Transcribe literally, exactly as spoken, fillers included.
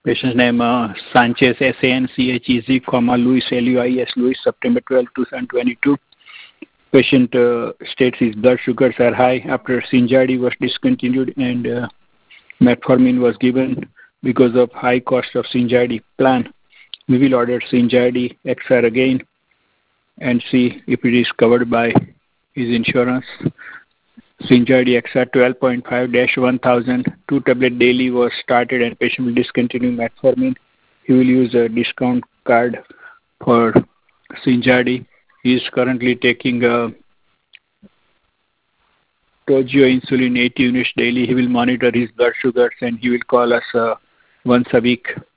Patient's name uh, Sanchez, S A N C H E Z, comma, Luis, L U I S, Luis, September twelfth, twenty twenty-two. Patient uh, states his blood sugars are high after Synjardy was discontinued and uh, metformin was given because of high cost of Synjardy plan. We will order Synjardy X R again and see if it is covered by his insurance. Synjardy X R twelve point five dash one thousand, two tablet daily was started and patient will discontinue metformin. He will use a discount card for Synjardy. He is currently taking a Toujeo insulin eighty units daily. He will monitor his blood sugars and he will call us uh, once a week